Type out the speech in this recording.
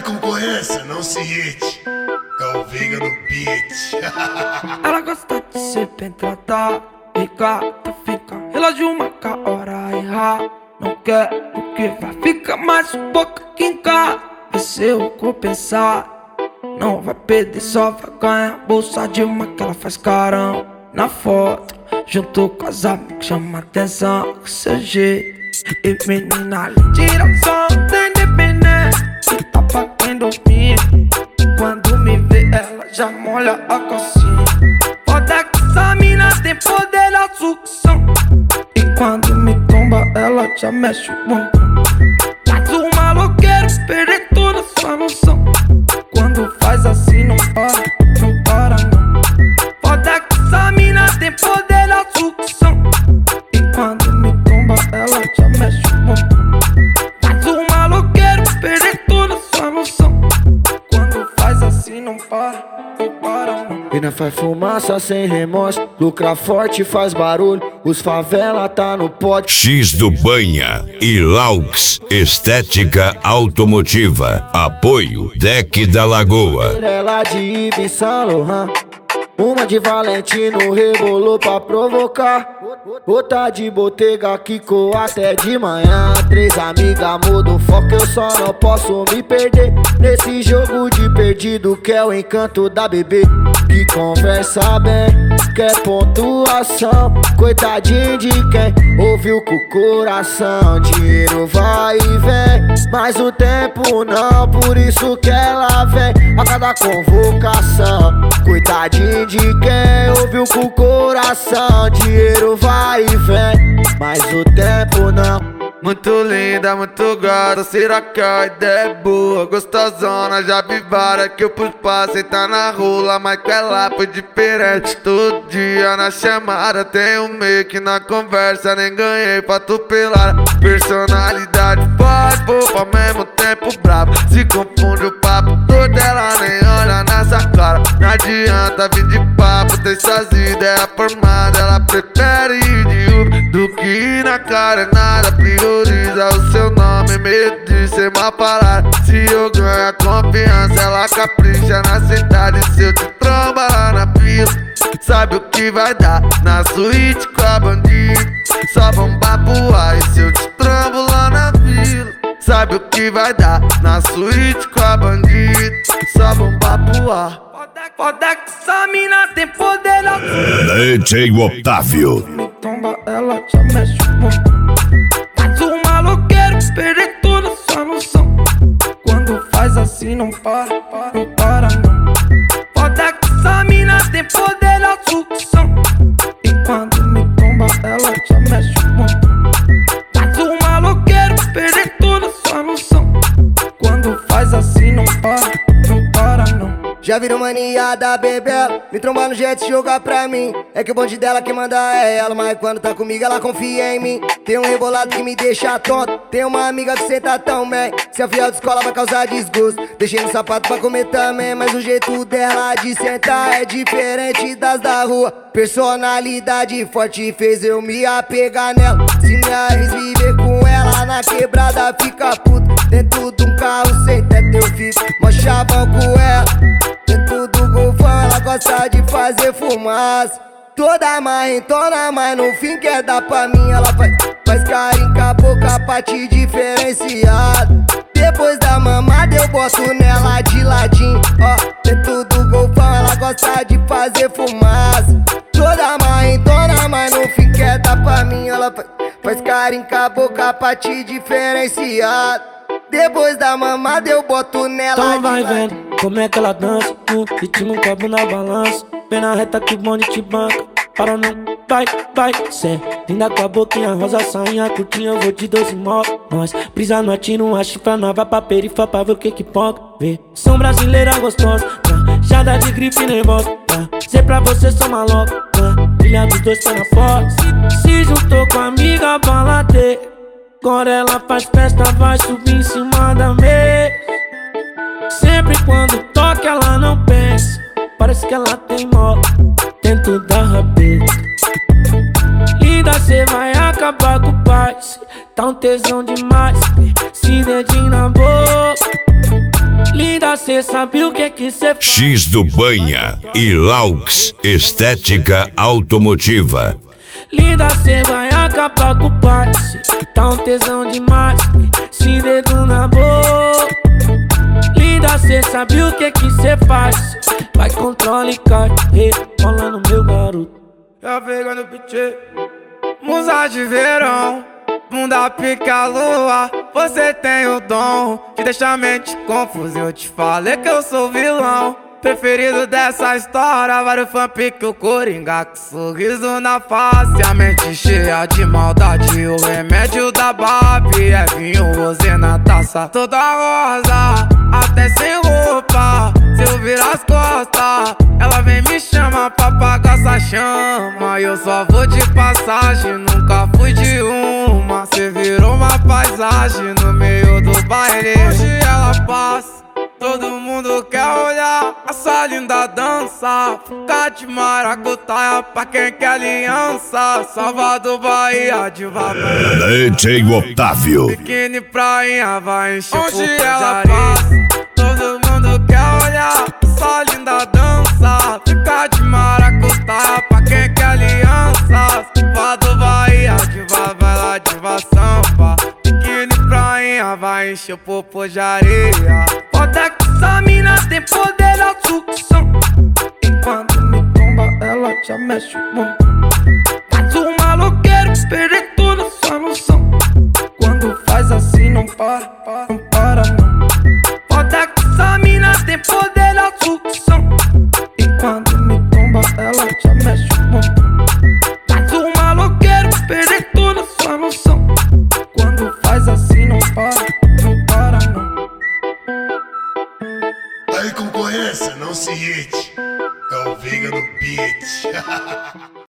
tu não conhece? Não se irrite, Calveiga no beat. Ela gosta de ser penetrada, fica. Relógio marca a hora errar. Não quer o que vai ficar mais um pouco aqui em casa. Vai ser o que eu pensar. Não vai perder, só vai ganhar. Bolsa de uma que ela faz carão. Na foto, junto com as amigas, chama atenção com seu jeito. E menina ali, tira o som da independência. E tá pra quem dormir. Quando me vê, ela já molha a calcinha. Foda que essa mina tem poder na sucção. E quando me tomba, ela já mexe o bumbum. Faz o maloqueiro perder toda sua noção. Quando faz assim não para não. Foda que essa mina tem poder na sucção. E quando me tomba, ela já mexe o bumbum. Faz o maloqueiro perder toda sua noção. Quando faz assim não para não. E não faz fumaça sem remorso, lucra forte faz barulho, os favela tá no pote. X do Banha e Laux Estética Automotiva. Apoio Deck da Lagoa. Ela de Ibi Saint Laurent, uma de Valentino rebolou pra provocar. Outra de Bottega quicou até de manhã. Três amigas mudam o foco, eu só não posso me perder nesse jogo de perdido que é o encanto da bebê. Que conversa bem, quer pontuação. Coitadinho de quem ouviu com o coração. Dinheiro vai e vem, mas o tempo não. Por isso que ela vem a cada convocação. Coitadinho de quem ouviu com o coração. Dinheiro vai e vem, mas o tempo não. Muito linda, muito gata, será que a ideia é boa? Gostosona, já vi várias que eu pus pra sentar na rola. Mas que ela foi diferente, todo dia na chamada tem um make na conversa, nem ganhei pra tupelar. Personalidade forte, fofa, ao mesmo tempo brava. Se confunde o papo todo, ela nem olha nessa cara. Não adianta vir de papo, tem suas ideias formadas. Ela prefere ir de Uber do que ir na cara, nada prioriza o seu nome, medo de ser mal falado. Se eu ganhar confiança, ela capricha na cidade. Se eu te tromba lá na pista, sabe o que vai dar na suíte com a bandida. Só bomba pro ar. E se eu te trombo lá na vila, sabe o que vai dar na suíte com a bandida. Só bomba pro ar. Foda que essa mina tem poder na DJ Otávio. me tomba, ela já mexe o bumbum. Faz o maloqueiro perder toda sua noção. Quando faz assim não para não. Foda que essa mina tem poder na sucção. E quando me tomba, ela já mexe o bumbum. Faz o maloqueiro perder toda sua noção. Quando faz assim não para não. Já virou mania da bebela, me trombar no jet e jogar pra mim. É que o bonde dela que manda é ela, mas quando tá comigo ela confia em mim. Tem um rebolado que me deixa tonto, tem uma amiga que senta tão bem. Se a fiel de escola vai causar desgosto, deixei no sapato pra comer também. Mas o jeito dela de sentar é diferente das da rua. Personalidade forte fez eu me apegar nela. Se minha ex viver com ela na quebrada fica puta. Dentro de um carro sem teto eu fico mó chavão com ela. Dentro do golfão ela gosta de fazer fumaça. Toda marrentona, mas no fim quer dar pra mim. Ela faz carinho com a boca pra te diferenciar. Depois da mamada eu boto nela de ladinho. Ó, dentro do golfão ela gosta de fazer fumaça. Toda marrentona, mas no fim quer dar pra mim. Ela faz carinho com a boca pra te diferenciar. Depois da mamada eu boto nela. Então vai vendo como é que ela dança, no ritmo com a bunda balança. Vem na reta que o bonde te banca. Para não, vai, cê linda com a boquinha rosa, sainha curtinha, eu vou de 12 motos. Nós brisa no atiro, uma chifra nova pra perifa pra ver o que ponta. Vê, são brasileira gostosa, jada de grife nervosa. Sei pra você sou maloca, brilha dos dois tá na foto. Se juntou com a amiga baladeira, agora ela faz festa, vai subir em cima da mesa. Sempre quando toca ela não pensa, parece que ela tem moto dentro da rabeta. Linda, cê vai acabar com o pai. Tá um tesão demais, esse dedinho na boca. Linda, cê sabe o que cê faz. X do Banha e Laux Estética Automotiva. Linda, cê vai acabar com o passe. Tá um tesão demais, esse dedo na boca. Linda, cê sabe o que cê faz. Vai, controle, cai, rola no meu garoto. Já pega no pitê, musa de verão, bunda pica lua. Você tem o dom de deixar a mente confusa. Eu te falei que eu sou vilão preferido dessa história. Vários fã pique o Coringa com sorriso na face, a mente cheia de maldade. O remédio da Barbie é vinho rosé na taça, toda rosa, até sem roupa. Se eu virar as costas, ela vem me chamar pra apagar essa chama. Eu só vou de passagem, nunca fui de uma. Cê virou uma paisagem no meio do baile. Hoje ela passa, todo mundo quer olhar essa linda dança. Ficar de maracutaia pra quem quer aliança. Salvador, Bahia, diva DJ Otávio. biquíni, prainha, vai encher o corpo de areia. Todo mundo quer olhar essa linda dança. Ficar de maracutaia pra quem quer aliança. Salvador, Bahia, diva, vai lá, diva samba. Biquíni, prainha, vai encher o popo de areia. Foda que essa mina tem poder na sucção. Enquanto me tomba, ela já mexe o bumbum. Faz um maloqueiro perder toda sua noção. Quando faz assim não para, não para não. Foda que essa mina tem poder na sucção. Enquanto me tomba, ela já mexe o bumbum. Faz um maloqueiro perder toda sua noção. Quando faz assim não para, não para não. Aí concorrência, não se irrite. É o Veiga no beat.